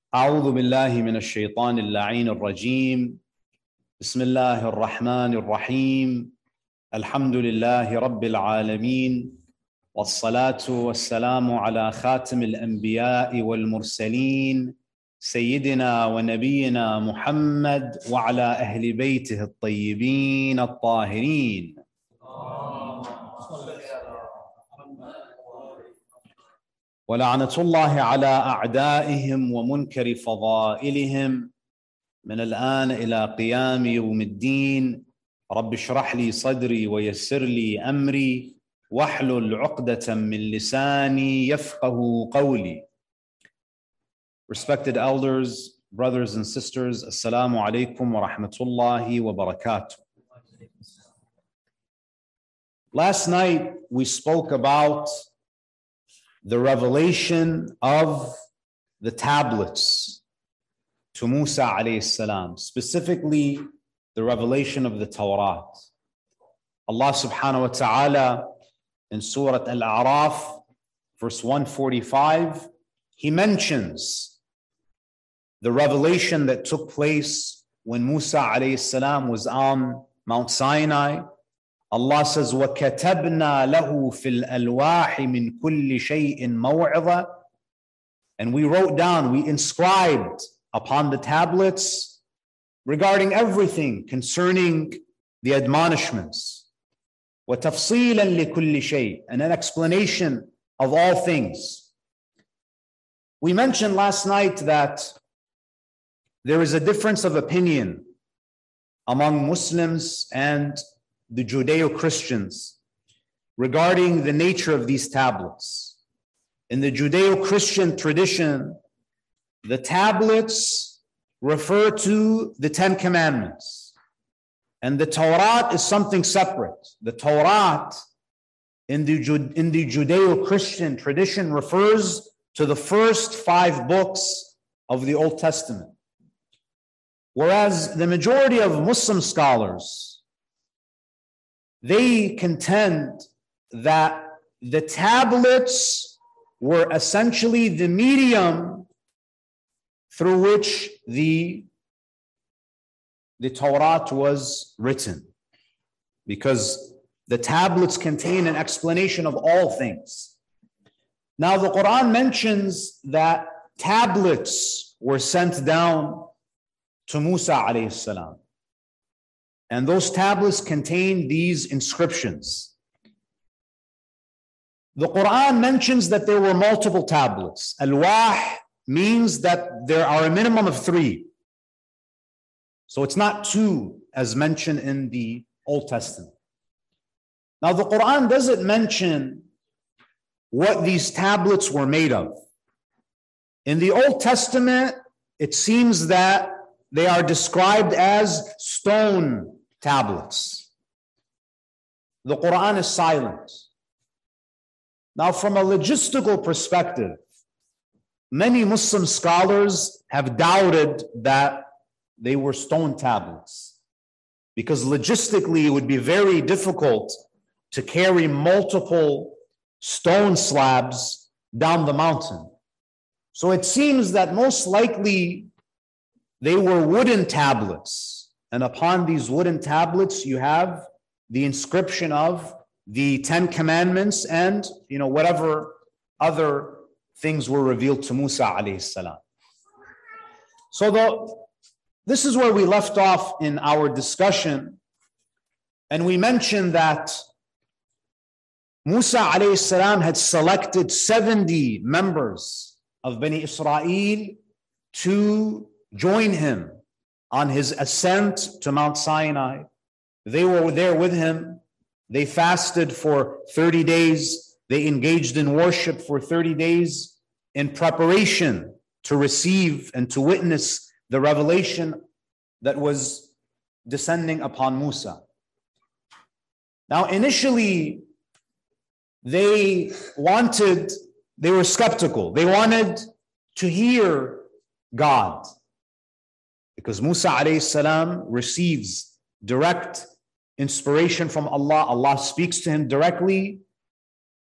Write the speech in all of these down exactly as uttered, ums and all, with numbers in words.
أعوذ بالله من الشيطان اللعين الرجيم. بسم الله الرحمن الرحيم. الحمد لله رب العالمين، والصلاة والسلام على خاتم الأنبياء والمرسلين سيدنا ونبينا محمد وعلى أهل بيته الطيبين الطاهرين. ولعنة الله على أعدائهم ومنكر فضائلهم من الآن إلى قيام يوم الدين. رب اشرح لي صدري ويسر لي أمري واحلل عقدة من لساني يفقه قولي. Respected elders, brothers and sisters, Assalamu alaikum wa rahmatullahi wa barakatuh. Last night we spoke about the revelation of the tablets to Musa alayhi salam, specifically the revelation of the Torah. Allah subhanahu wa ta'ala in Surah Al-A'raf, verse one forty-five, He mentions the revelation that took place when Musa alayhi salam was on Mount Sinai. Allah says, وَكَتَبْنَا لَهُ فِي الْأَلْوَاحِ مِنْ كُلِّ شَيْءٍ مَوْعِظَةً. And we wrote down, we inscribed upon the tablets regarding everything concerning the admonishments. وَتَفْصِيلًا لِكُلِّ شَيْءٍ, and an explanation of all things. We mentioned last night that there is a difference of opinion among Muslims and the Judeo-Christians regarding the nature of these tablets. In the Judeo-Christian tradition, the tablets refer to the Ten Commandments, and the Torah is something separate. The Torah in the, in the Judeo-Christian tradition refers to the first five books of the Old Testament, whereas the majority of Muslim scholars, they contend that the tablets were essentially the medium through which the, the Torah was written, because the tablets contain an explanation of all things. Now, the Quran mentions that tablets were sent down to Musa alayhi salam, and those tablets contain these inscriptions. The Quran mentions that there were multiple tablets. Al-Wah means that there are a minimum of three. So it's not two as mentioned in the Old Testament. Now the Quran doesn't mention what these tablets were made of. In the Old Testament, it seems that they are described as stone tablets. The Quran is silent. Now, from a logistical perspective, many Muslim scholars have doubted that they were stone tablets, because logistically it would be very difficult to carry multiple stone slabs down the mountain. So it seems that most likely they were wooden tablets. And upon these wooden tablets, you have the inscription of the Ten Commandments and, you know, whatever other things were revealed to Musa alayhi salam. So the, this is where we left off in our discussion. And we mentioned that Musa alayhi salam had selected seventy members of Bani Israel to join him on his ascent to Mount Sinai. They were there with him. They fasted for thirty days. They engaged in worship for thirty days in preparation to receive and to witness the revelation that was descending upon Musa. Now, initially, they wanted, they were skeptical. They wanted to hear God, because Musa alayhi salam receives direct inspiration from Allah. Allah speaks to him directly,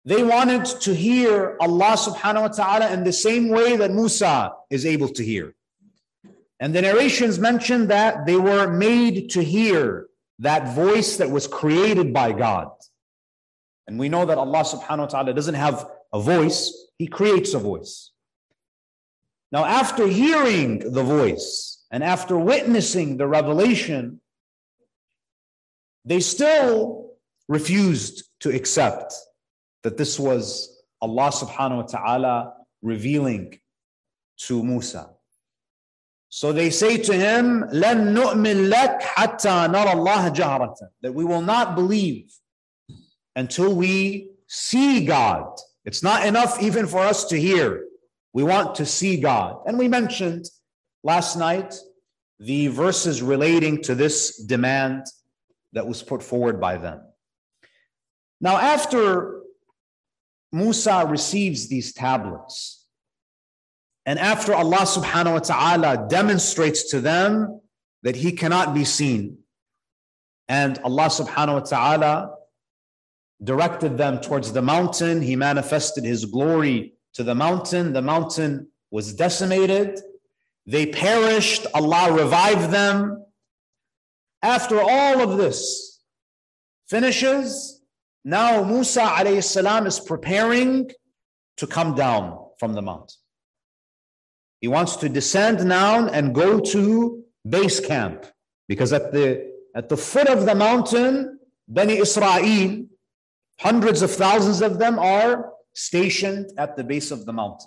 They wanted to hear Allah subhanahu wa ta'ala in the same way that Musa is able to hear. And the narrations mention that they were made to hear that voice that was created by God. And we know that Allah subhanahu wa ta'ala doesn't have a voice, He creates a voice. Now, after hearing the voice and after witnessing the revelation, they still refused to accept that this was Allah subhanahu wa ta'ala revealing to Musa. So they say to him, لَن نُؤْمِن لَكْ حَتَّى نَرَى اللَّهَ جَهْرَةً, that we will not believe until we see God. It's not enough even for us to hear. We want to see God. And we mentioned last night the verses relating to this demand that was put forward by them. Now, after Musa receives these tablets, and after Allah subhanahu wa ta'ala demonstrates to them that He cannot be seen, and Allah subhanahu wa ta'ala directed them towards the mountain, He manifested His glory to the mountain, the mountain was decimated, they perished, Allah revived them. After all of this finishes, now Musa alayhi salam is preparing to come down from the mountain. He wants to descend now and go to base camp, because at the, at the foot of the mountain, Bani Israel, hundreds of thousands of them are stationed at the base of the mountain.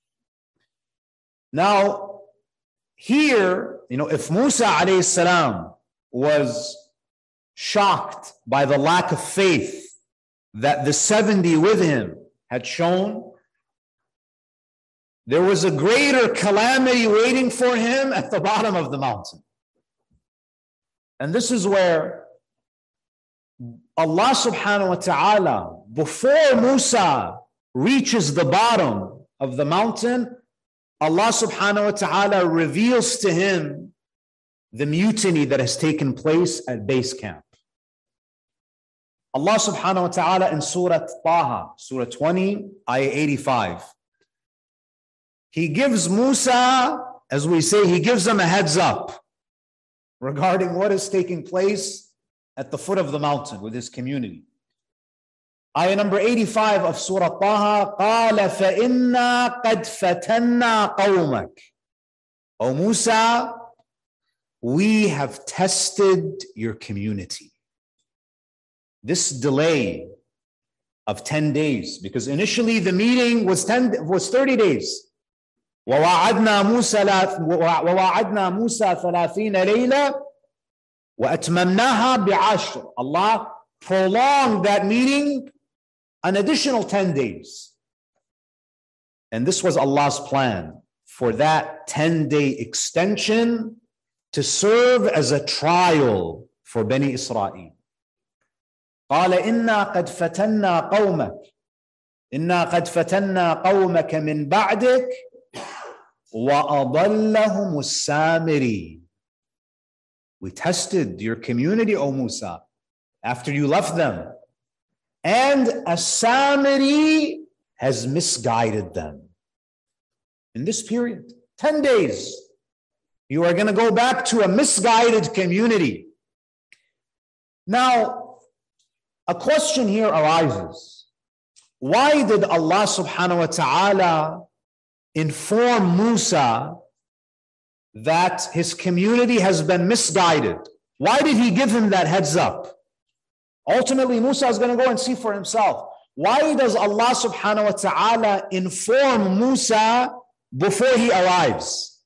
Now, here, you know, if Musa alayhi salam was shocked by the lack of faith that the seventy with him had shown, there was a greater calamity waiting for him at the bottom of the mountain. And this is where Allah subhanahu wa ta'ala, before Musa reaches the bottom of the mountain, Allah subhanahu wa ta'ala reveals to him the mutiny that has taken place at base camp. Allah subhanahu wa ta'ala in Surah Taha, Surah twenty, Ayah eighty-five, He gives Musa, as we say, He gives him a heads up regarding what is taking place at the foot of the mountain with his community. Ayah number eighty-five of Surah Taha, قَالَ فَإِنَّا قَدْ فَتَنَّا قَوْمَكَ. O Musa, we have tested your community. This delay of ten days, because initially the meeting was ten was thirty days. وَوَعَدْنَا مُوسَى وَوَعَدْنَا مُوسَى ثَلَاثِينَ لَيْلَةً وَأَتْمَمْنَاهَا بِعَشْرٍ. Allah prolonged that meeting an additional ten days. And this was Allah's plan, for that ten-day extension to serve as a trial for Bani Israel. قال إنا قد فتنا قومك إنا قد فتنا قومك من بعدك وأضلهم السامري. We tested your community, O Musa, after you left them, and a Samiri has misguided them. In this period, ten days, you are going to go back to a misguided community. Now, a question here arises. Why did Allah subhanahu wa ta'ala inform Musa that his community has been misguided? Why did He give him that heads up? Ultimately, Musa is going to go and see for himself. Why does Allah subhanahu wa ta'ala inform Musa before he arrives?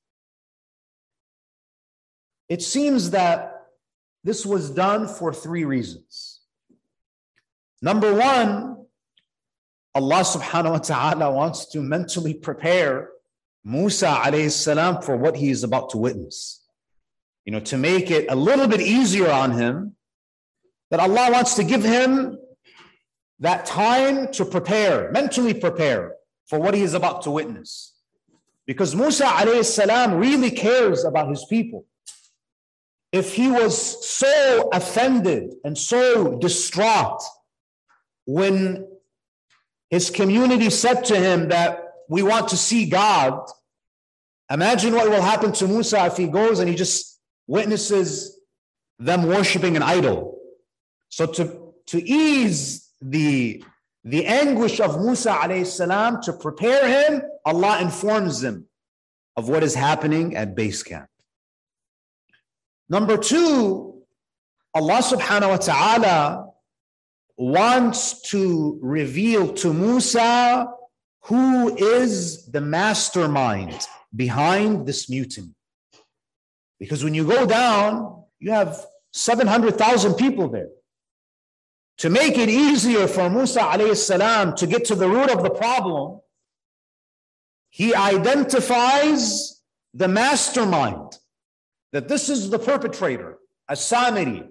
It seems that this was done for three reasons. Number one, Allah subhanahu wa ta'ala wants to mentally prepare Musa alayhi salam for what he is about to witness. You know, to make it a little bit easier on him, that Allah wants to give him that time to prepare, mentally prepare for what he is about to witness. Because Musa alayhi salam really cares about his people. If he was so offended and so distraught when his community said to him that we want to see God. Imagine what will happen to Musa if he goes and he just witnesses them worshiping an idol. So to, to ease the, the anguish of Musa alayhi salam, to prepare him, Allah informs him of what is happening at base camp. Number two, Allah subhanahu wa ta'ala wants to reveal to Musa who is the mastermind behind this mutiny. Because when you go down, you have seven hundred thousand people there. To make it easier for Musa alayhi salam to get to the root of the problem, he identifies the mastermind, that this is the perpetrator, As-Samiri.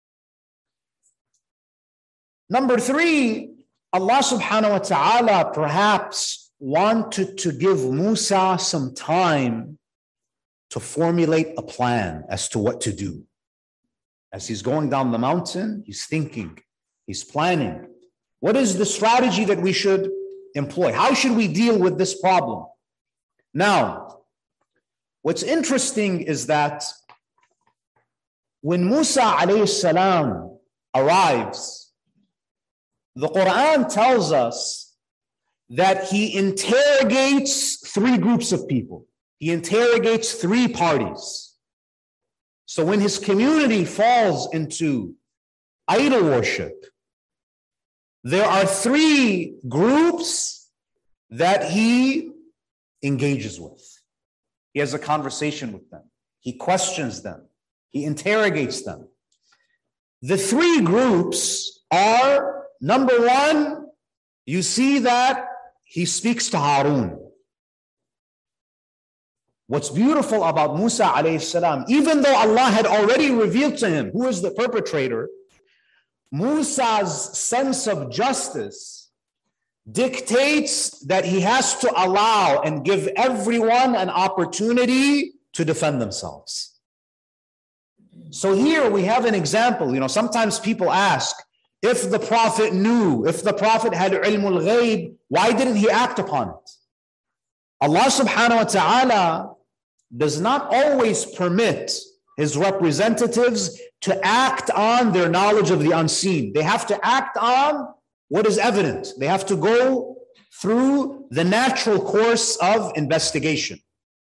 Number three, Allah subhanahu wa ta'ala perhaps wanted to give Musa some time to formulate a plan as to what to do. As he's going down the mountain, he's thinking, he's planning. What is the strategy that we should employ? How should we deal with this problem? Now, what's interesting is that when Musa alayhi salam arrives, the Quran tells us that he interrogates three groups of people. He interrogates three parties. So when his community falls into idol worship, there are three groups that he engages with. He has a conversation with them. He questions them. He interrogates them. The three groups are, number one, you see that he speaks to Harun. What's beautiful about Musa alayhi salam, even though Allah had already revealed to him who is the perpetrator, Musa's sense of justice dictates that he has to allow and give everyone an opportunity to defend themselves. So here we have an example. You know, sometimes people ask, if the Prophet knew, if the Prophet had ilmul ghaib, why didn't he act upon it? Allah subhanahu wa ta'ala does not always permit his representatives to act on their knowledge of the unseen. They have to act on what is evident. They have to go through the natural course of investigation.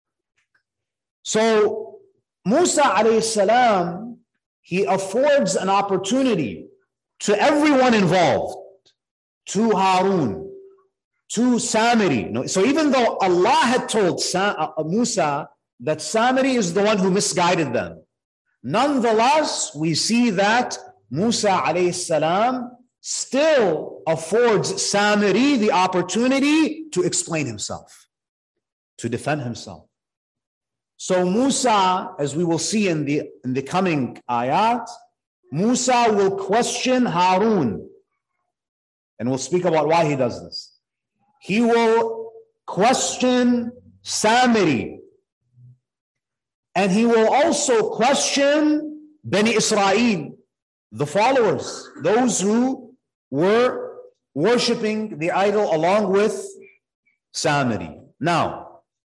So Musa alayhi salam, he affords an opportunity to everyone involved, to Harun, to Samiri. So even though Allah had told Sa- uh, Musa that Samiri is the one who misguided them, nonetheless, we see that Musa alayhi salam still affords Samiri the opportunity to explain himself, to defend himself. So Musa, as we will see in the, in the coming ayat, Musa will question Harun. And we'll speak about why he does this. He will question Samiri. And he will also question Bani Israel, the followers, those who were worshipping the idol along with Samiri. Now,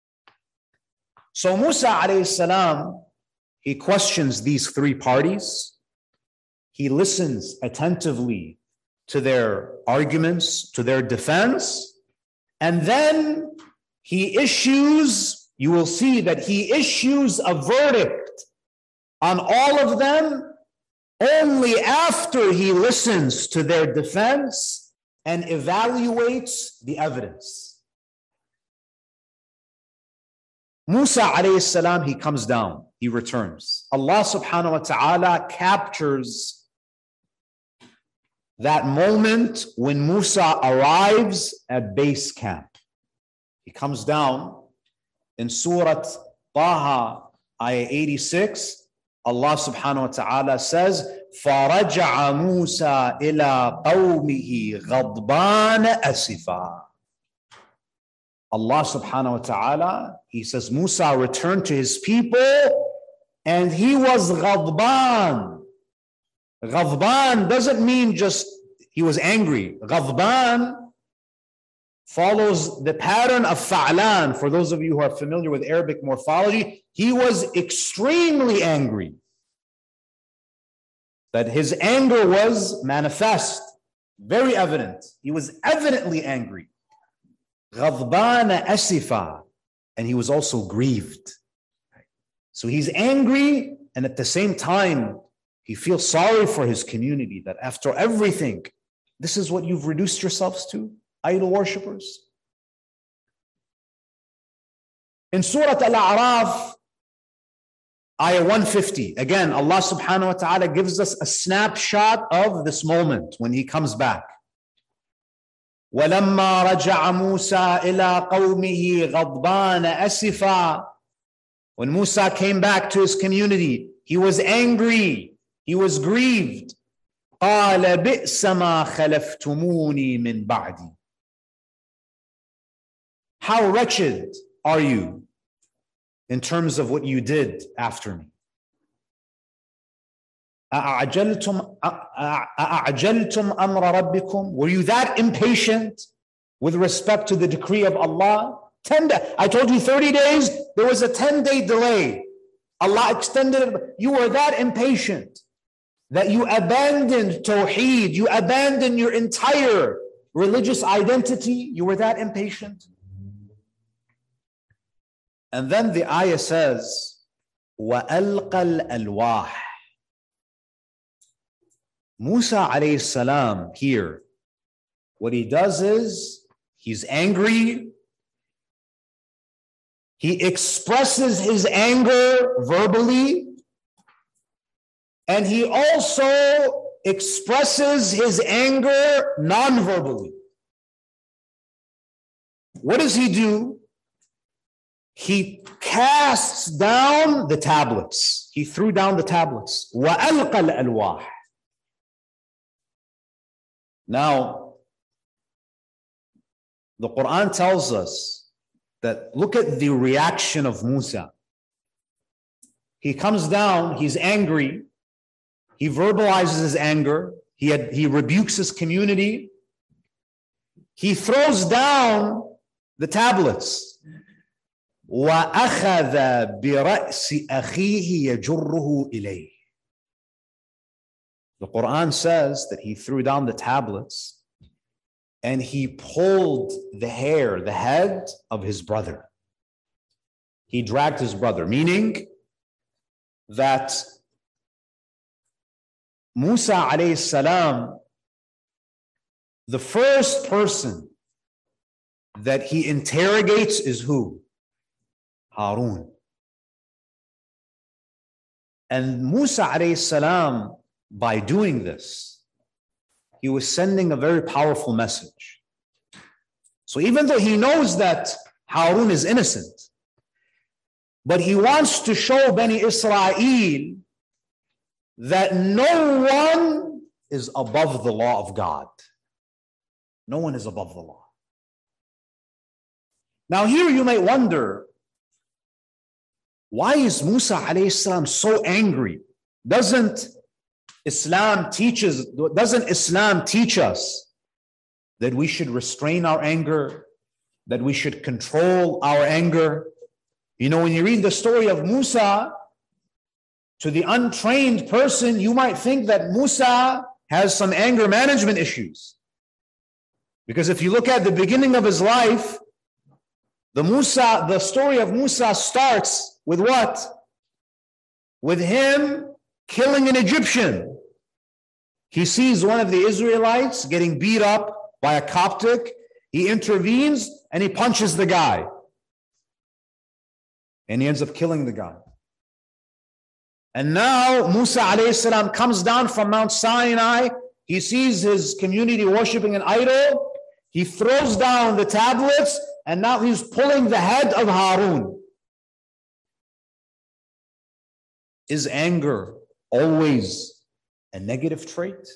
so Musa alayhi salam, he questions these three parties. He listens attentively to their arguments, to their defense, and then he issues, you will see that he issues a verdict on all of them only after he listens to their defense and evaluates the evidence. Musa alayhi salam, he comes down, he returns. Allah subhanahu wa ta'ala captures that moment when Musa arrives at base camp. He comes down in Surah Taha, ayah eighty-six. Allah subhanahu wa ta'ala says, فَرَجَعَ مُوسَى إِلَىٰ قَوْمِهِ غَضْبَانَ أَسِفًا. Allah subhanahu wa ta'ala, he says, Musa returned to his people and he was ghadban. Ghadban doesn't mean just he was angry. Ghadban follows the pattern of Fa'lan. For those of you who are familiar with Arabic morphology, he was extremely angry. That his anger was manifest, very evident. He was evidently angry. غَضْبَانَ أَسِفًا, and he was also grieved. So he's angry, and at the same time, he feels sorry for his community, that after everything, this is what you've reduced yourselves to, idol worshippers. In Surah Al-A'raf, ayah one fifty, again, Allah subhanahu wa ta'ala gives us a snapshot of this moment when he comes back. وَلَمَّا رَجَعَ مُوسَى إِلَىٰ قَوْمِهِ غَضْبَانَ أَسِفًا. When Musa came back to his community, he was angry, he was grieved. قَالَ بِئْسَ مَا خَلَفْتُمُونِي مِنْ بَعْدِي. How wretched are you in terms of what you did after me? أَعَجَلْتُمْ أَعَجَلْتُمْ أَمْرَ رَبِّكُمْ. Were you that impatient with respect to the decree of Allah? Ten days. I told you thirty days, there was a ten-day delay. Allah extended it. You were that impatient that you abandoned Tawheed, you abandoned your entire religious identity. You were that impatient. And then the ayah says, وَأَلْقَى الْأَلْوَاحِ. Musa alayhi salam here, what he does is, he's angry. He expresses his anger verbally, and he also expresses his anger non-verbally. What does he do? He casts down the tablets. He threw down the tablets. وَأَلْقَى الْأَلْوَاحِ. Now, the Quran tells us that look at the reaction of Musa. He comes down, he's angry, he verbalizes his anger, he, had, he rebukes his community, he throws down the tablets. وَأَخَذَ بِرَأْسِ أَخِيهِ يَجُرُّهُ إِلَيْهِ. The Quran says that he threw down the tablets and he pulled the hair, the head of his brother. He dragged his brother, meaning that Musa alayhi salam, the first person that he interrogates is who? Harun. And Musa alayhi salam, by doing this, he was sending a very powerful message. So even though he knows that Harun is innocent, but he wants to show Bani Israel that no one is above the law of God. No one is above the law. Now here you might wonder, why is Musa alayhi salam so angry? Doesn't Islam teaches, doesn't Islam teach us that we should restrain our anger, that we should control our anger? You know, when you read the story of Musa, to the untrained person, you might think that Musa has some anger management issues. Because if you look at the beginning of his life, the Musa, the story of Musa starts with what? With him killing an Egyptian. He sees one of the Israelites getting beat up by a Coptic. He intervenes and he punches the guy. And he ends up killing the guy. And now Musa alayhi salam comes down from Mount Sinai. He sees his community worshiping an idol. He throws down the tablets and now he's pulling the head of Harun. Is anger always a negative trait?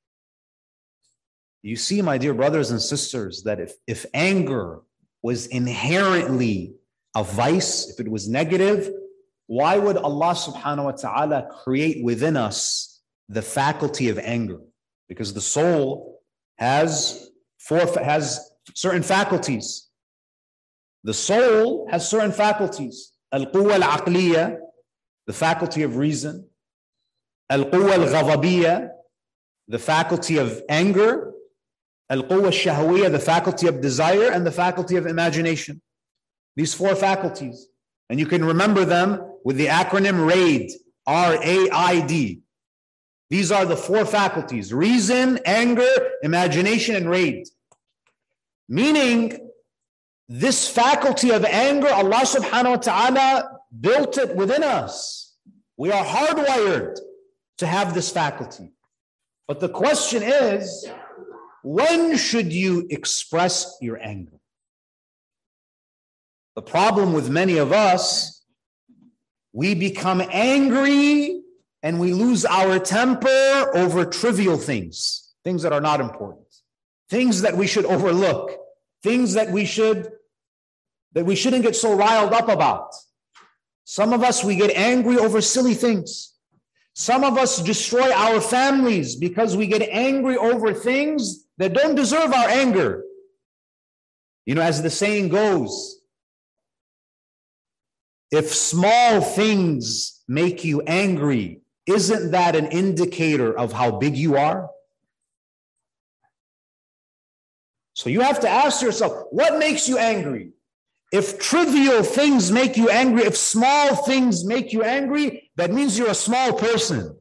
You see, my dear brothers and sisters, that if, if anger was inherently a vice, if it was negative, why would Allah subhanahu wa ta'ala create within us the faculty of anger? Because the soul has four, has certain faculties. The soul has certain faculties. Al-quwa al-aqliya, the faculty of reason. Al-quwa al-ghadabiyya, the faculty of anger. Al-quwa al-shahwiyya, the faculty of desire, and the faculty of imagination. These four faculties. And you can remember them with the acronym RAID, R A I D. These are the four faculties: reason, anger, imagination, and RAID. Meaning, this faculty of anger, Allah subhanahu wa ta'ala built it within us. We are hardwired to have this faculty. But the question is, when should you express your anger? The problem with many of us, we become angry and we lose our temper over trivial things, things that are not important, things that we should overlook, things that we should that we shouldn't get so riled up about. Some of us, we get angry over silly things. Some of us destroy our families because we get angry over things that don't deserve our anger. You know, as the saying goes, if small things make you angry, isn't that an indicator of how big you are? So you have to ask yourself, what makes you angry? If trivial things make you angry, if small things make you angry, that means you're a small person.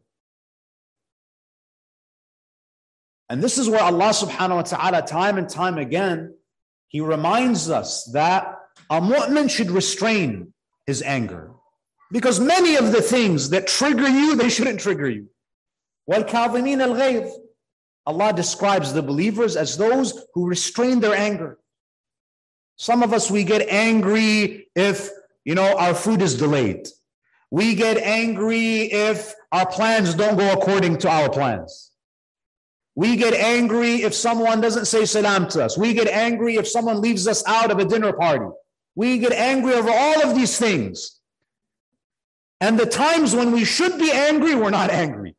And this is where Allah subhanahu wa ta'ala, time and time again, He reminds us that a mu'min should restrain his anger. Because many of the things that trigger you, they shouldn't trigger you. وَالْكَاظِمِينَ الْغَيْظِ, Allah describes the believers as those who restrain their anger. Some of us, we get angry if, you know, our food is delayed. We get angry if our plans don't go according to our plans. We get angry if someone doesn't say salam to us. We get angry if someone leaves us out of a dinner party. We get angry over all of these things. And the times when we should be angry, we're not angry.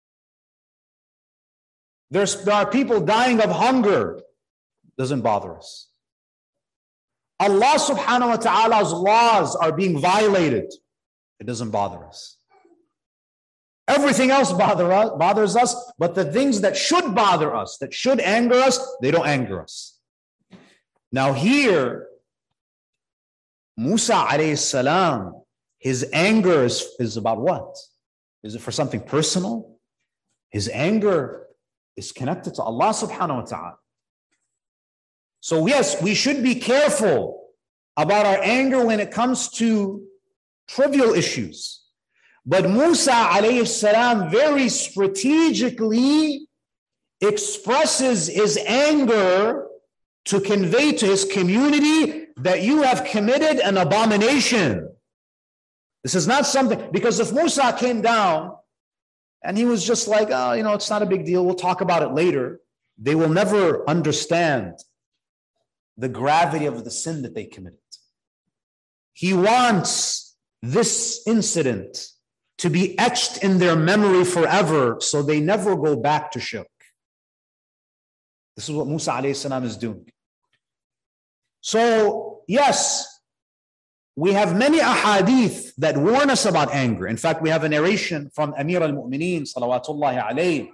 There's, there are people dying of hunger. Doesn't bother us. Allah subhanahu wa ta'ala's laws are being violated. It doesn't bother us. Everything else bother us, bothers us, but the things that should bother us, that should anger us, they don't anger us. Now here, Musa alayhi salam, his anger is, is about what? Is it for something personal? His anger is connected to Allah subhanahu wa ta'ala. So yes, we should be careful about our anger when it comes to trivial issues. But Musa alayhi salam very strategically expresses his anger to convey to his community that you have committed an abomination. This is not something, because if Musa came down and he was just like, oh, you know, it's not a big deal, we'll talk about it later, they will never understand the gravity of the sin that they committed. He wants this incident to be etched in their memory forever so they never go back to shirk. This is what Musa alayhi salam is doing. So, yes, we have many ahadith that warn us about anger. In fact, we have a narration from Amir al-Mu'mineen, salawatullahi alayhi.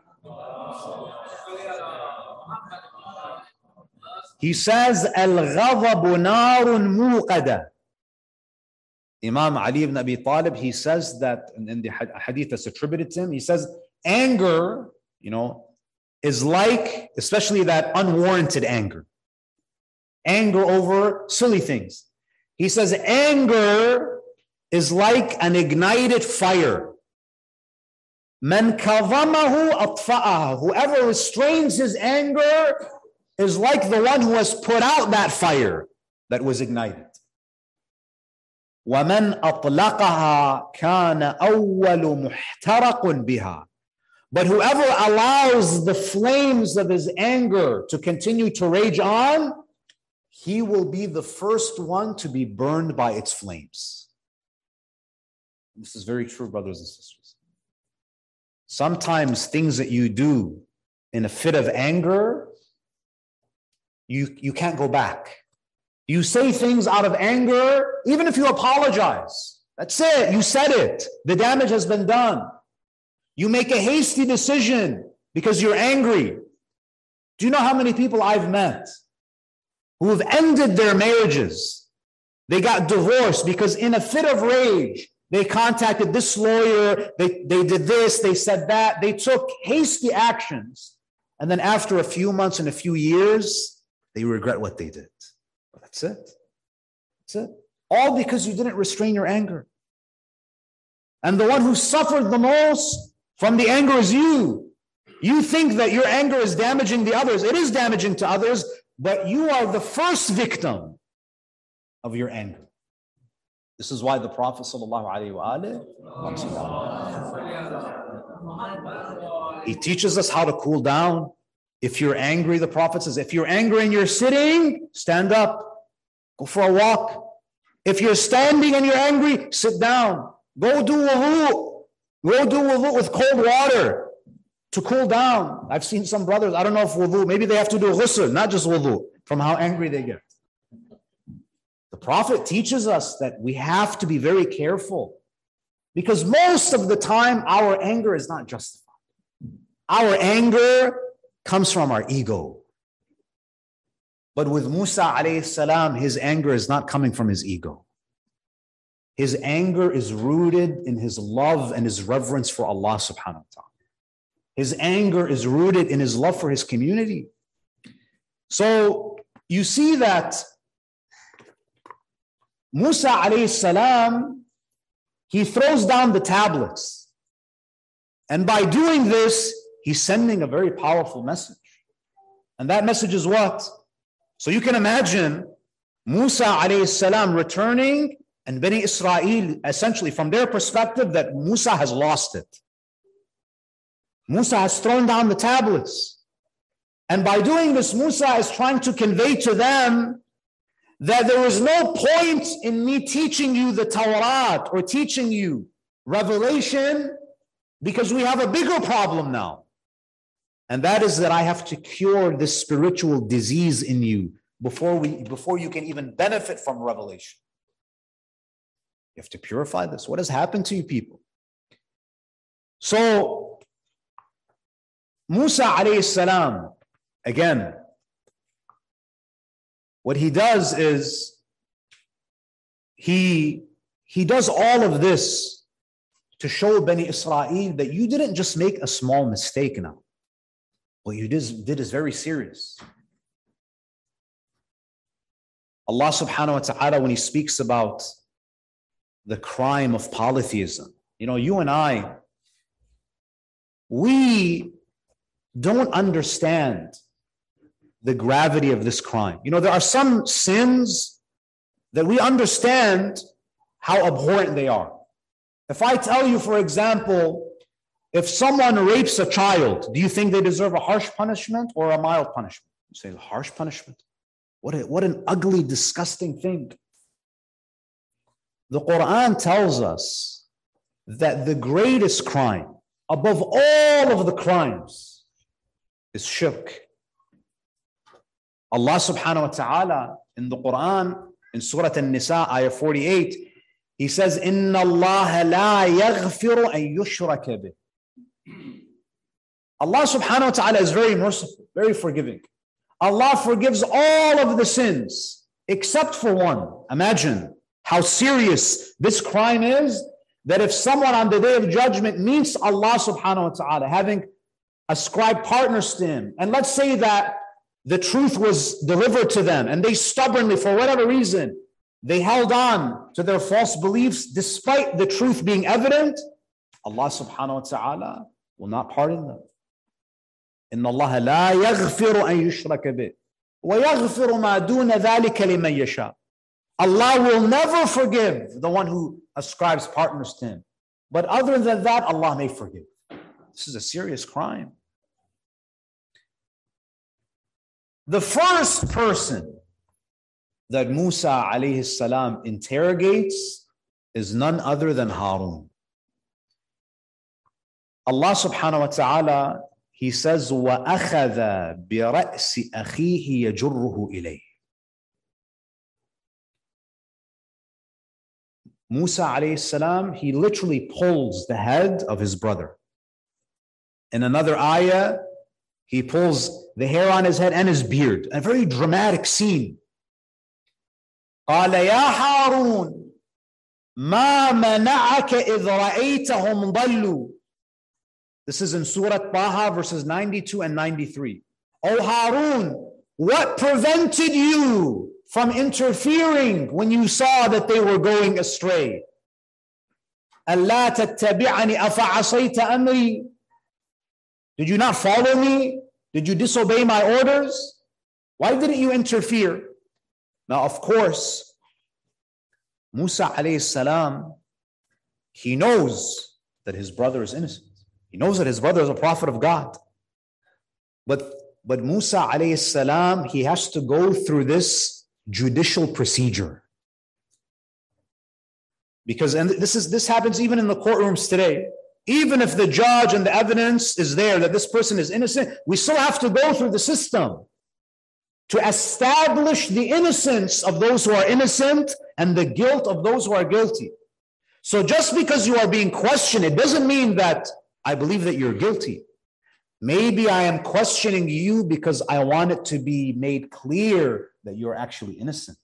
He says, Al-ghadabu narun muqada. Imam Ali ibn Abi Talib, he says that in the hadith that's attributed to him, he says, anger, you know, is like, especially that unwarranted anger. Anger over silly things. He says, anger is like an ignited fire. Man kadhamahu atfa'ahu. Whoever restrains his anger is like the one who has put out that fire that was ignited. وَمَنْ أَطْلَقَهَا كَانَ أَوَّلُ مُحْتَرَقٌ بِهَا. But whoever allows the flames of his anger to continue to rage on, he will be the first one to be burned by its flames. This is very true, brothers and sisters. Sometimes things that you do in a fit of anger, you, you can't go back. You say things out of anger, even if you apologize. That's it. You said it. The damage has been done. You make a hasty decision because you're angry. Do you know how many people I've met who have ended their marriages? They got divorced because in a fit of rage, they contacted this lawyer, they, they did this, they said that. They took hasty actions. And then after a few months and a few years, they regret what they did. That's it. That's it. All because you didn't restrain your anger. And the one who suffered the most from the anger is you. You think that your anger is damaging the others. It is damaging to others, but you are the first victim of your anger. This is why the Prophet ﷺ, he teaches us how to cool down. If you're angry, the Prophet says, if you're angry and you're sitting, stand up, go for a walk. If you're standing and you're angry, sit down. Go do wudu. Go do wudu with cold water to cool down. I've seen some brothers, I don't know if wudu, maybe they have to do ghusl, not just wudu, from how angry they get. The Prophet teaches us that we have to be very careful because most of the time our anger is not justified. Our anger comes from our ego. But with Musa alayhi salam, his anger is not coming from his ego. His anger is rooted in his love and his reverence for Allah subhanahu wa ta'ala. His anger is rooted in his love for his community. So you see that Musa alayhi salam, he throws down the tablets. And by doing this, he's sending a very powerful message. And that message is what? So you can imagine Musa alayhi salam returning and Bani Israel, essentially from their perspective, that Musa has lost it. Musa has thrown down the tablets. And by doing this, Musa is trying to convey to them that there is no point in me teaching you the Tawrat or teaching you revelation because we have a bigger problem now. And that is that I have to cure this spiritual disease in you before we, before you can even benefit from revelation. You have to purify this. What has happened to you people? So, Musa alayhi salam, again, what he does is he, he does all of this to show Bani Israel that you didn't just make a small mistake now. What you did, did is very serious. Allah subhanahu wa ta'ala, when he speaks about the crime of polytheism, you know, you and I, we don't understand the gravity of this crime. You know, there are some sins that we understand how abhorrent they are. If I tell you, for example, if someone rapes a child, do you think they deserve a harsh punishment or a mild punishment? You say, harsh punishment? What, a, what an ugly, disgusting thing. The Quran tells us that the greatest crime, above all of the crimes, is shirk. Allah subhanahu wa ta'ala in the Quran, in Surah An-Nisa, ayah forty-eight, He says, Inna Allah la yaghfiru an yushraka bih. Allah subhanahu wa ta'ala is very merciful, very forgiving. Allah forgives all of the sins except for one. Imagine how serious this crime is, that if someone on the day of judgment meets Allah subhanahu wa ta'ala, having ascribed partners to him, and let's say that the truth was delivered to them and they stubbornly, for whatever reason, they held on to their false beliefs despite the truth being evident, Allah subhanahu wa ta'ala will not pardon them. Inna Allah la yaghfiru an yushraka bih wa yaghfiru ma duna dhalika liman yasha. Allah will never forgive the one who ascribes partners to him. But other than that, Allah may forgive. This is a serious crime. The first person that Musa alayhi salam interrogates is none other than Harun. Allah subhanahu wa ta'ala, he says, وَأَخَذَ بِرَأْسِ أَخِيهِ يَجُرُّهُ إِلَيْهِ. Musa alayhi salam, he literally pulls the head of his brother. In another ayah, he pulls the hair on his head and his beard. A very dramatic scene. قال يا هارون ما منعك إذ رأيتهم ضلوا. This is in Surah Taha, verses ninety-two and ninety-three. O Harun, what prevented you from interfering when you saw that they were going astray? أَلَّا تَتَّبِعَنِ أَفَعَصَيْتَ أَمْرِي. Did you not follow me? Did you disobey my orders? Why didn't you interfere? Now, of course, Musa alayhi salam, he knows that his brother is innocent. He knows that his brother is a prophet of God. But, but Musa alayhi salam, he has to go through this judicial procedure. Because, and this is this happens even in the courtrooms today. Even if the judge and the evidence is there that this person is innocent, we still have to go through the system to establish the innocence of those who are innocent and the guilt of those who are guilty. So just because you are being questioned, it doesn't mean that I believe that you're guilty. Maybe I am questioning you because I want it to be made clear that you're actually innocent.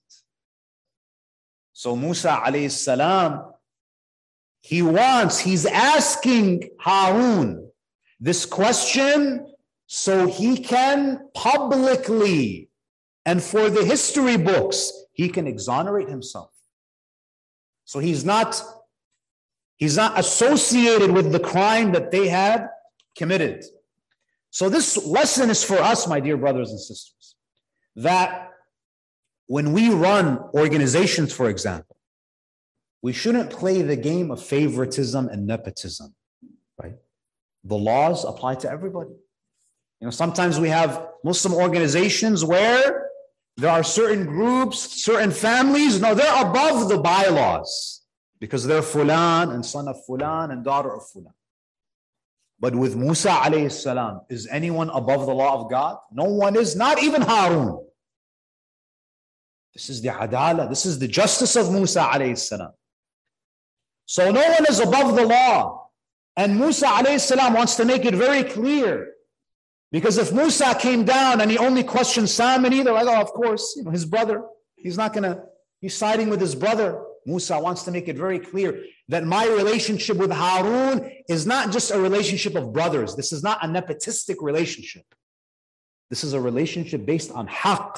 So Musa alayhi salam, he wants, he's asking Harun this question so he can publicly and for the history books, he can exonerate himself. So he's not, he's not associated with the crime that they had committed. So this lesson is for us, my dear brothers and sisters, that when we run organizations, for example, we shouldn't play the game of favoritism and nepotism, right? The laws apply to everybody. You know, sometimes we have Muslim organizations where there are certain groups, certain families, no, they're above the bylaws because they're Fulan and son of Fulan and daughter of Fulan. But with Musa alayhi salam, is anyone above the law of God? No one is, not even Harun. This is the adala, this is the justice of Musa alayhi salam. So no one is above the law. And Musa alayhi salam wants to make it very clear. Because if Musa came down and he only questioned Samiri, they're like, oh, of course, you know, his brother. He's not going to, he's siding with his brother. Musa wants to make it very clear that my relationship with Harun is not just a relationship of brothers. This is not a nepotistic relationship. This is a relationship based on haqq.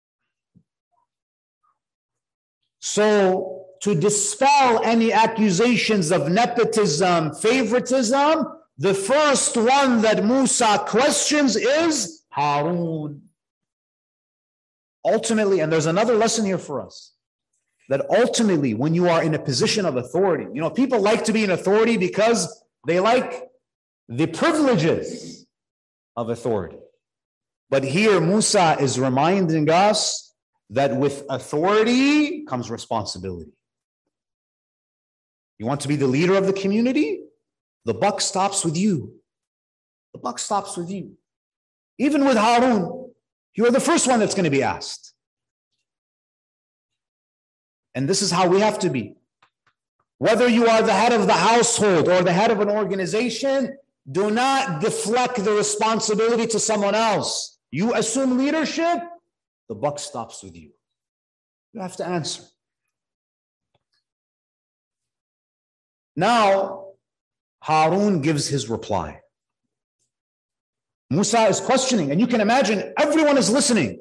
So, to dispel any accusations of nepotism, favoritism, the first one that Musa questions is Harun. Ultimately, and there's another lesson here for us, that ultimately when you are in a position of authority, you know, people like to be in authority because they like the privileges of authority. But here Musa is reminding us that with authority comes responsibility. You want to be the leader of the community? The buck stops with you. The buck stops with you. Even with Harun, you are the first one that's going to be asked. And this is how we have to be. Whether you are the head of the household or the head of an organization, do not deflect the responsibility to someone else. You assume leadership, the buck stops with you. You have to answer. Now, Harun gives his reply. Musa is questioning, and you can imagine everyone is listening.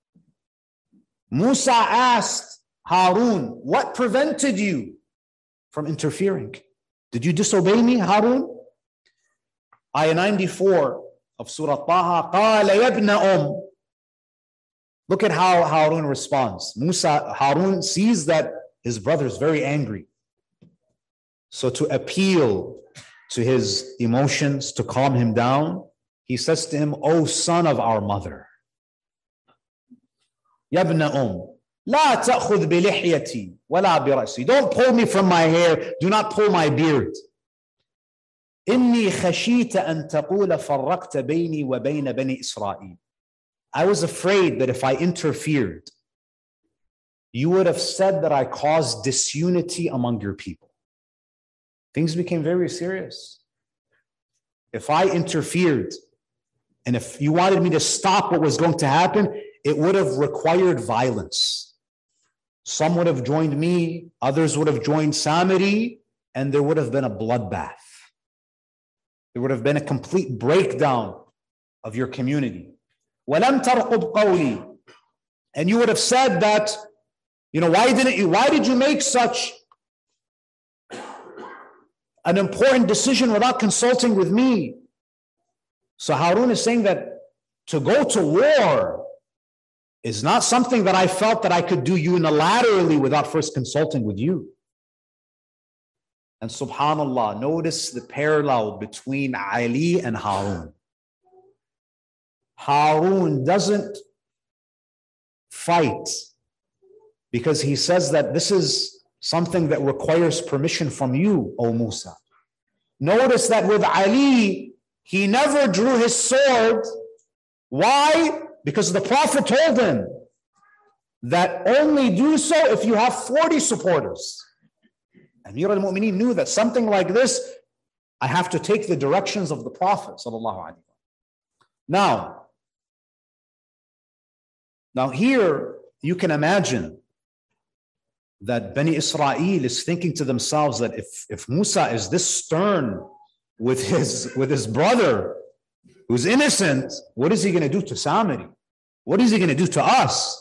Musa asked Harun, what prevented you from interfering? Did you disobey me, Harun? Ayah ninety-four of Surah Taha, قَالَ يَا ابْنَ أُمْ. Look at how Harun responds. Musa, Harun sees that his brother is very angry. So to appeal to his emotions, to calm him down, he says to him, O son of our mother, يَا ابْنَ أُمْ لَا تَأْخُذْ بِلِحْيَتِي وَلَا بِرَأْسِي. Don't pull me from my hair, do not pull my beard. إني خشيت أن تقول فرقت بيني وبين بني إسرائيل. I was afraid that if I interfered, you would have said that I caused disunity among your people. Things became very serious. If I interfered, and if you wanted me to stop what was going to happen, it would have required violence. Some would have joined me, others would have joined Samiri, and there would have been a bloodbath. There would have been a complete breakdown of your community. وَلَمْ تَرْقُبْ قَوْلِي. And you would have said that, you know, why didn't you, why did you make such an important decision without consulting with me? So Harun is saying that to go to war is not something that I felt that I could do unilaterally without first consulting with you. And subhanallah, notice the parallel between Ali and Harun. Harun doesn't fight because he says that this is something that requires permission from you, O Musa. Notice that with Ali, he never drew his sword. Why? Because the Prophet told him that only do so if you have forty supporters. Amir al-Mu'mineen knew that something like this, I have to take the directions of the Prophet sallallahu alaihi wasallam. Now, now here you can imagine that Bani Israel is thinking to themselves that if, if Musa is this stern with his, with his brother who's innocent, what is he going to do to Samiri? What is he going to do to us?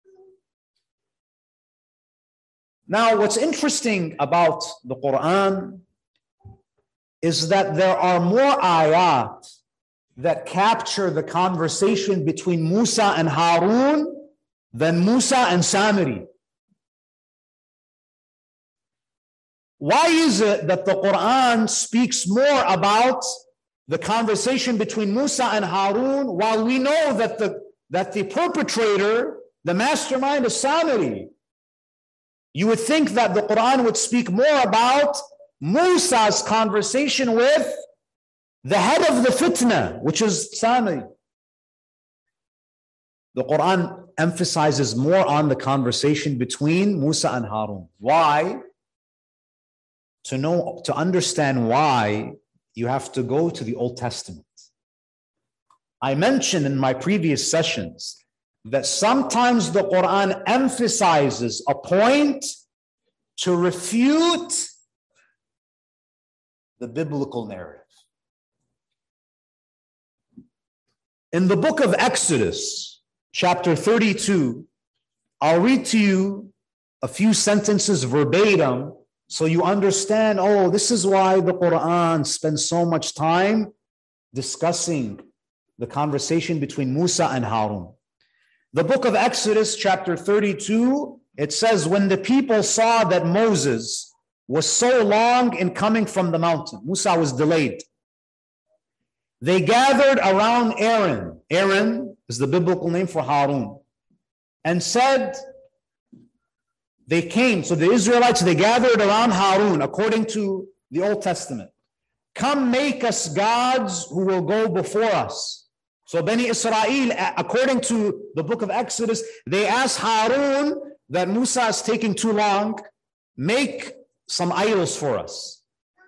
Now, what's interesting about the Quran is that there are more ayat that capture the conversation between Musa and Harun than Musa and Samiri. Why is it that the Quran speaks more about the conversation between Musa and Harun while we know that the, that the perpetrator, the mastermind is Samiri? You would think that the Quran would speak more about Musa's conversation with the head of the fitna, which is Samiri. The Quran emphasizes more on the conversation between Musa and Harun. Why? To know, to understand why, you have to go to the Old Testament. I mentioned in my previous sessions that sometimes the Quran emphasizes a point to refute the biblical narrative. In the book of Exodus, chapter thirty-two, I'll read to you a few sentences verbatim so you understand, oh, this is why the Quran spends so much time discussing the conversation between Musa and Harun. The book of Exodus, chapter thirty-two, it says, when the people saw that Moses was so long in coming from the mountain, Musa was delayed, they gathered around Aaron. Aaron is the biblical name for Harun. And said, they came, so the Israelites, they gathered around Harun, according to the Old Testament. Come make us gods who will go before us. So Bani Israel, according to the book of Exodus, they asked Harun that Musa is taking too long, make some idols for us.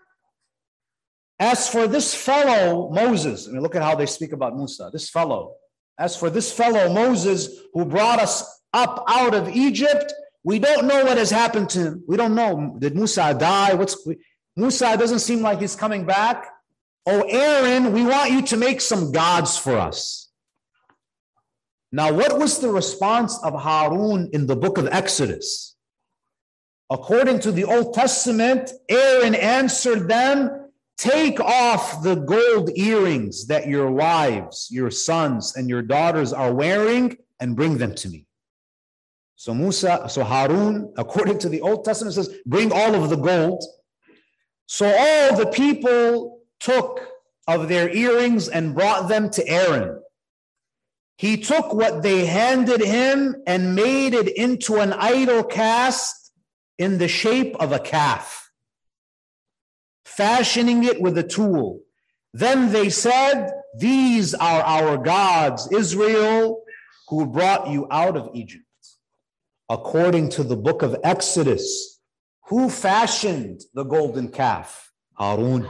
As for this fellow Moses, I mean, look at how they speak about Musa, this fellow. As for this fellow Moses who brought us up out of Egypt, we don't know what has happened to him. We don't know. Did Musa die? What's Musa doesn't seem like he's coming back. Oh, Aaron, we want you to make some gods for us. Now, what was the response of Harun in the book of Exodus? According to the Old Testament, Aaron answered them, take off the gold earrings that your wives, your sons, and your daughters are wearing and bring them to me. So Musa, so Harun, according to the Old Testament, says, bring all of the gold. So all the people took of their earrings and brought them to Aaron. He took what they handed him and made it into an idol cast in the shape of a calf. fashioning it with a tool. Then they said, these are our gods, Israel, who brought you out of Egypt. According to the book of Exodus, who fashioned the golden calf? Harun.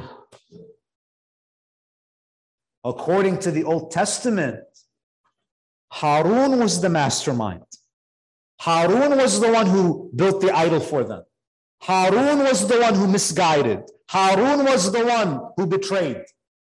According to the Old Testament, Harun was the mastermind. Harun was the one who built the idol for them. Harun was the one who misguided. Harun was the one who betrayed.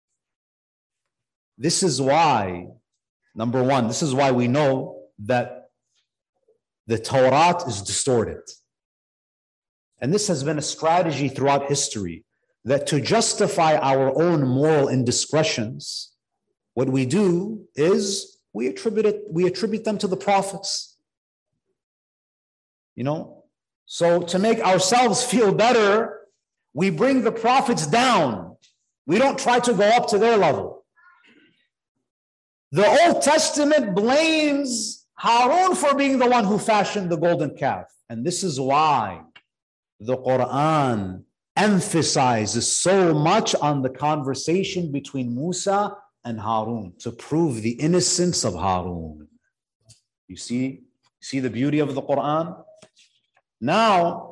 This is why, number one, this is why we know that the Torah is distorted. And this has been a strategy throughout history, that to justify our own moral indiscretions, what we do is we attribute it, we attribute them to the prophets. You know? So to make ourselves feel better, we bring the prophets down. We don't try to go up to their level. The Old Testament blames Harun for being the one who fashioned the golden calf. And this is why the Quran emphasizes so much on the conversation between Musa and Harun to prove the innocence of Harun. You see, see the beauty of the Quran? Now,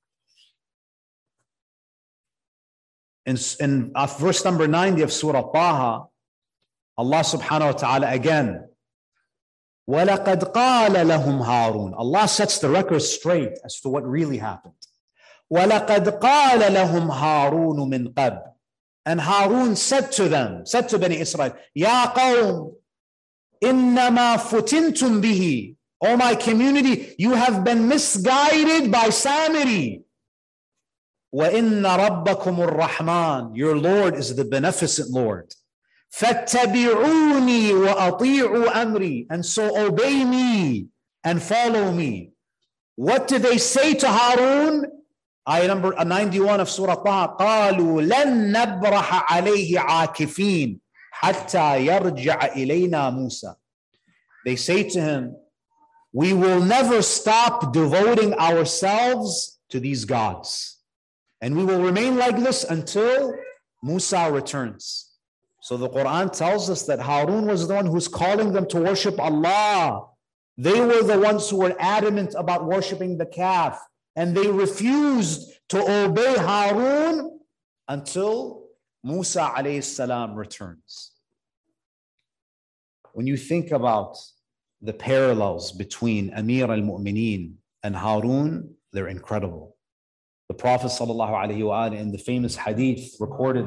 in, in uh, verse number ninety of Surah Taha, Allah subhanahu wa ta'ala again, وَلَقَدْ قَالَ لَهُمْ هَارُونَ. Allah sets the record straight as to what really happened. وَلَقَدْ قَالَ لَهُمْ هَارُونُ مِنْ قَبْلِ. And Harun said to them, said to Bani Israel, يَا قَوْمِ إِنَّمَا فُتِنْتُمْ بِهِ. O my community, you have been misguided by Samiri. وَإِنَّ رَبَّكُمُ الرَّحْمَنُ. Your Lord is the beneficent Lord. فَاتَّبِعُونِي وَأَطِيعُوا أَمْرِي. And so obey me and follow me. What did they say to Harun? Ayah number ninety-one of Surah Taha. قَالُوا لَن نَبْرَحَ عَلَيْهِ عَاكِفِينَ حَتَّى يَرْجَعَ إِلَيْنَا مُوسَى. They say to him, we will never stop devoting ourselves to these gods. And we will remain like this until Musa returns. So the Quran tells us that Harun was the one who's calling them to worship Allah. They were the ones who were adamant about worshiping the calf. And they refused to obey Harun until Musa alayhi salam returns. When you think about the parallels between Amir al-Mu'mineen and Harun, they're incredible. The Prophet sallallahu alayhi wa alayhi, in the famous hadith recorded,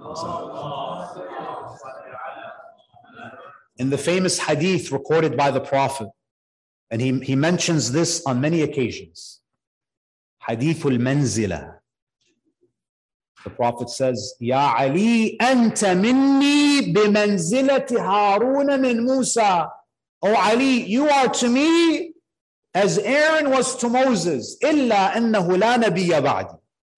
in the famous hadith recorded by the Prophet, and he, he mentions this on many occasions. Hadith al-Manzila. The Prophet says, Ya Ali, anta minni bimanzilati Harun min Musa. O Ali, you are to me as Aaron was to Moses. Illa annahu la nabiyya ba'di.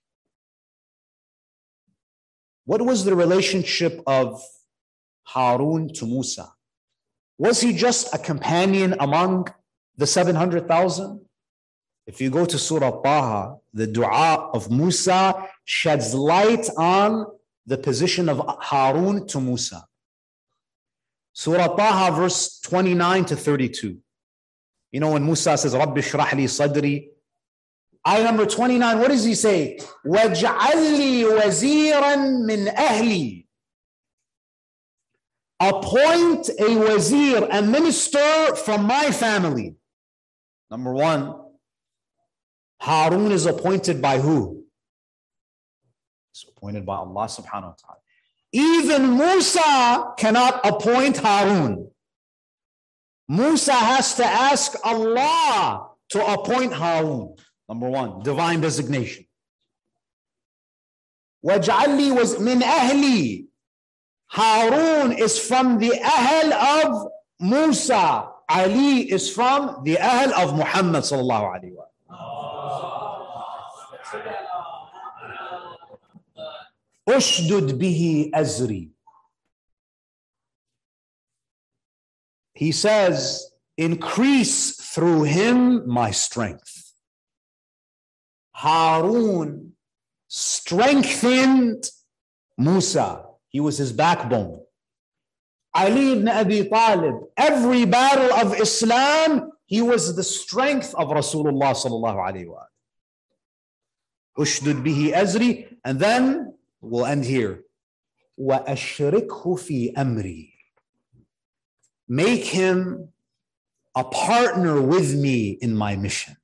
What was the relationship of Harun to Musa? Was he just a companion among the seven hundred thousand? If you go to Surah Taha, the dua of Musa sheds light on the position of Harun to Musa. Surah Taha, verse twenty-nine to thirty-two. You know, when Musa says, Rabbi shrah li sadri, ayah number twenty-nine, what does he say? وَاجْعَلْ لِي وَزِيرًا مِنْ أَهْلِي. Appoint a wazir, a minister from my family. Number one, Harun is appointed by who? He's appointed by Allah subhanahu wa ta'ala. Even Musa cannot appoint Harun. Musa has to ask Allah to appoint Harun. Number one, divine designation. وَاجْعَلْ لِي was min ahli. Harun is from the ahl of Musa. Ali is from the ahl of Muhammad sallallahu alayhi wa Ushdud bihi azri. He says, increase through him my strength. Harun strengthened Musa. He was his backbone. Ali ibn Abi Talib, every battle of Islam, he was the strength of Rasulullah sallallahu alayhi wa sallam. Ushdud bihi azri, and then we'll end here. وَأَشْرِكْهُ فِي أَمْرِي. Make him a partner with me in my mission.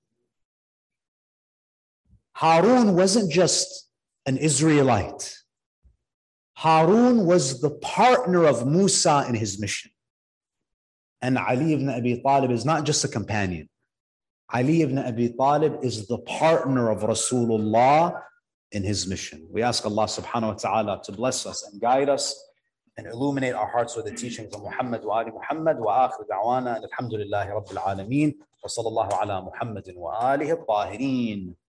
Harun wasn't just an Israelite. Harun was the partner of Musa in his mission. And Ali ibn Abi Talib is not just a companion. Ali ibn Abi Talib is the partner of Rasulullah in his mission. We ask Allah subhanahu wa ta'ala to bless us and guide us and illuminate our hearts with the teachings of Muhammad wa ali Muhammad wa akhir da'wana and alhamdulillahi rabbil alameen wa sallallahu ala Muhammadin wa alihi at-tahirin.